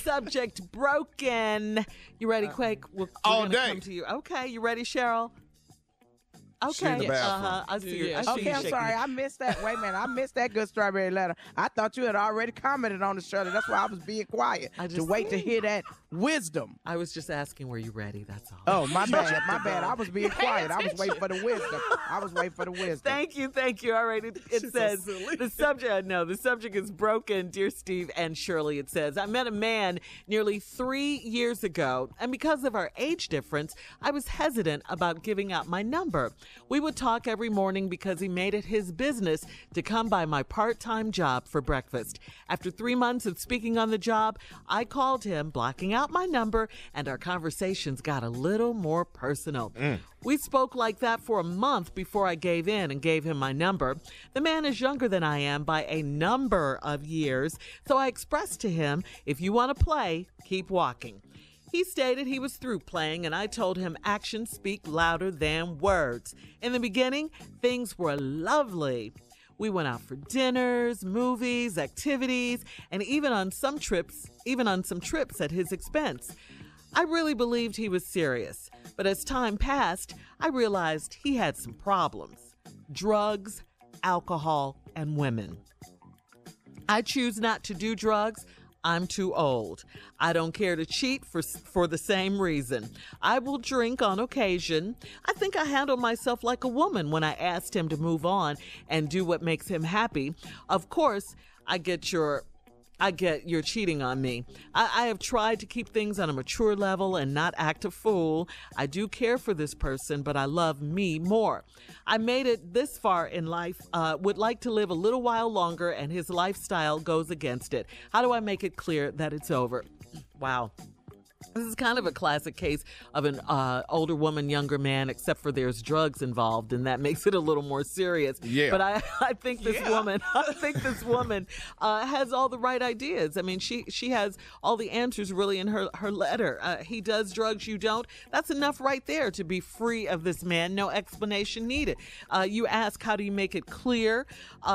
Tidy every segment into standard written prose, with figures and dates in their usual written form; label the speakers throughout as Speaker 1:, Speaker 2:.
Speaker 1: subject broken. You ready, Quake? We're
Speaker 2: All
Speaker 1: gonna
Speaker 2: day.
Speaker 1: come to you. Okay, you ready, Cheryl?
Speaker 2: She in
Speaker 1: Okay.
Speaker 2: the bathroom.
Speaker 1: I see you. I see
Speaker 3: Okay,
Speaker 1: you
Speaker 3: I'm
Speaker 1: shaking
Speaker 3: sorry.
Speaker 1: your-
Speaker 3: I missed that. Wait a minute. I missed that good strawberry letter. I thought you had already commented on the Shirley. That's why I was being quiet
Speaker 1: I
Speaker 3: to
Speaker 1: just-
Speaker 3: wait to hear that wisdom.
Speaker 1: I was just asking, were you ready? That's all.
Speaker 3: Oh, my bad. My bad. I was being quiet. I was waiting for the wisdom.
Speaker 1: Thank you. All right. It says the subject. No, the subject is broken, dear Steve and Shirley. It says I met a man nearly 3 years ago, and because of our age difference, I was hesitant about giving out my number. We would talk every morning because he made it his business to come by my part-time job for breakfast. After 3 months of speaking on the job, I called him, blocking out my number, and our conversations got a little more personal. We spoke like that for a month before I gave in and gave him my number. The man is younger than I am by a number of years, so I expressed to him, if you want to play, keep walking. He stated he was through playing, and I told him actions speak louder than words. In the beginning, things were lovely. We went out for dinners, movies, activities, and even on some trips at his expense. I really believed he was serious, but as time passed, I realized he had some problems: drugs, alcohol, and women. I choose not to do drugs. I'm too old. I don't care to cheat for the same reason. I will drink on occasion. I think I handled myself like a woman when I asked him to move on and do what makes him happy. Of course, I get you're cheating on me. I have tried to keep things on a mature level and not act a fool. I do care for this person, but I love me more. I made it this far in life, would like to live a little while longer, and his lifestyle goes against it. How do I make it clear that it's over? Wow. This is kind of a classic case of an older woman, younger man, except for there's drugs involved, and that makes it a little more serious.
Speaker 2: Yeah.
Speaker 1: But I think this woman has all the right ideas. I mean, she has all the answers really in her letter. He does drugs, you don't. That's enough right there to be free of this man. No explanation needed. You ask, how do you make it clear?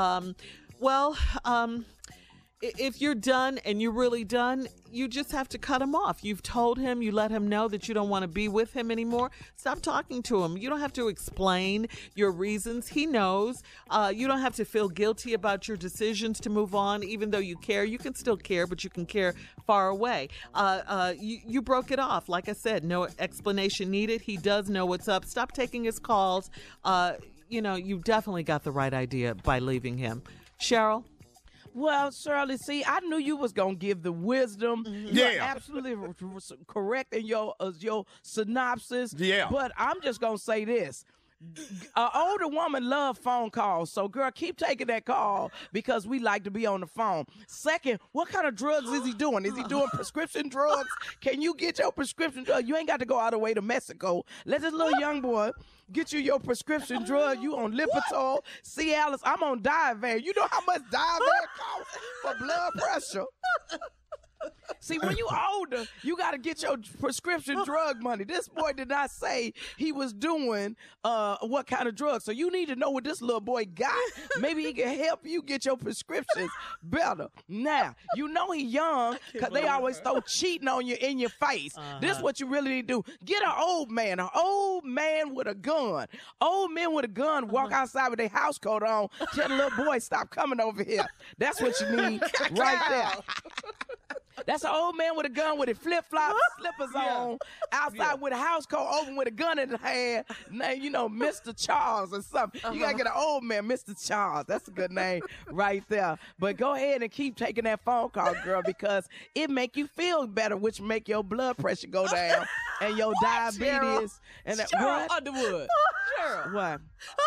Speaker 1: If you're done and you're really done, you just have to cut him off. You've told him, you let him know that you don't want to be with him anymore. Stop talking to him. You don't have to explain your reasons. He knows. You don't have to feel guilty about your decisions to move on, even though you care. You can still care, but you can care far away. You broke it off. Like I said, no explanation needed. He does know what's up. Stop taking his calls. You definitely got the right idea by leaving him. Cheryl?
Speaker 3: Well, Shirley, see, I knew you was going to give the wisdom.
Speaker 2: Yeah.
Speaker 3: You're absolutely correct in your synopsis.
Speaker 2: Yeah.
Speaker 3: But I'm just going to say this. An older woman love phone calls, so girl, keep taking that call because we like to be on the phone. Second, what kind of drugs is he doing? Is he doing prescription drugs? Can you get your prescription drug? You ain't got to go all the way to Mexico. Let this little young boy get you your prescription drug. You on Lipitor, Cialis. I'm on Diavan. You know how much Diavan costs for blood pressure? See, when you older, you got to get your prescription drug money. This boy did not say he was doing what kind of drugs. So you need to know what this little boy got. Maybe he can help you get your prescriptions better. Now, you know he young because they always throw cheating on you in your face. This is what you really need to do. Get an old man with a gun. Old men with a gun walk outside with their house coat on, tell the little boy, stop coming over here. That's what you need right there. That's an old man with a gun with his flip-flops, slippers on, outside with a house coat open with a gun in his hand. Name, Mr. Charles or something. You got to get an old man, Mr. Charles. That's a good name right there. But go ahead and keep taking that phone call, girl, because it make you feel better, which make your blood pressure go down and your diabetes.
Speaker 1: Cheryl?
Speaker 3: And that,
Speaker 1: Cheryl
Speaker 3: what?
Speaker 1: Underwood. Cheryl.
Speaker 3: What?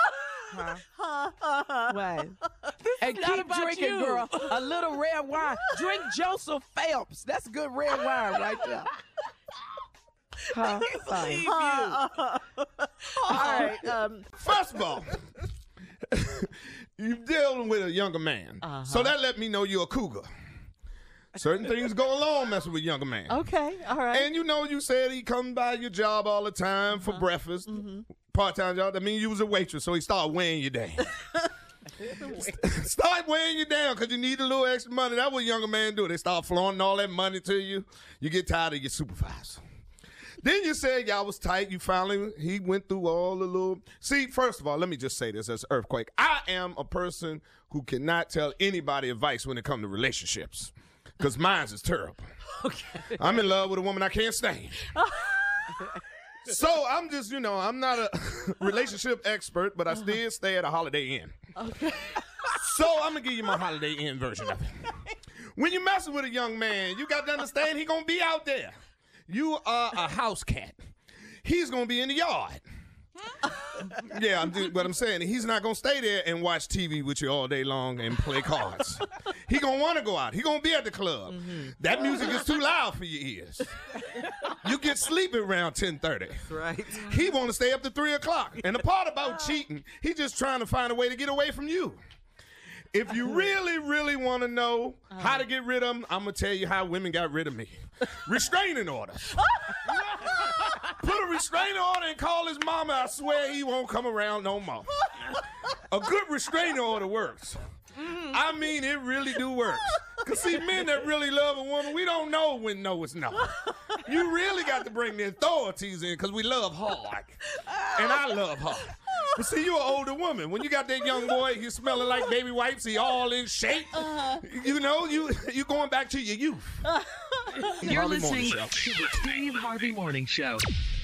Speaker 3: What? And
Speaker 1: not
Speaker 3: keep
Speaker 1: about
Speaker 3: drinking,
Speaker 1: you.
Speaker 3: girl. A little red wine. Drink Joseph Phelps. That's good red wine right there.
Speaker 1: All right.
Speaker 2: First of all, you're dealing with a younger man. So that let me know you're a cougar. Certain things go along messing with younger man.
Speaker 1: Okay. All right.
Speaker 2: And you said he come by your job all the time for breakfast. Part-time job. That means you was a waitress, so he started weighing you down. Start weighing you down because you need a little extra money. That's what younger men do. They start flaunting all that money to you. You get tired of your supervisor. Then you said y'all was tight. He went through all the little. See, first of all, let me just say this as Earthquake. I am a person who cannot tell anybody advice when it comes to relationships because mine's is terrible. Okay. I'm in love with a woman I can't stand. So I'm just, I'm not a relationship expert, but I still stay at a Holiday Inn. Okay. So I'm going to give you my Holiday Inn version of it. When you're messing with a young man, you got to understand he's going to be out there. You are a house cat. He's going to be in the yard. Yeah, what I'm saying, he's not going to stay there and watch TV with you all day long and play cards. He going to want to go out. He going to be at the club. Mm-hmm. That music is too loud for your ears. You get sleepy around 10:30.
Speaker 1: Right.
Speaker 2: He want to stay up to 3 o'clock. And the part about cheating, he's just trying to find a way to get away from you. If you really, really want to know how to get rid of them, I'm going to tell you how women got rid of me. Restraining orders. Put a restraining order and call his mama. I swear he won't come around no more. A good restraining order works. I mean, it really do work. Because, see, men that really love a woman, we don't know when no is no. You really got to bring the authorities in because we love hard. And I love hard. But see, you're an older woman. When you got that young boy, he's smelling like baby wipes, he all in shape. You going back to your youth.
Speaker 4: You're listening to the Steve Harvey Morning Show.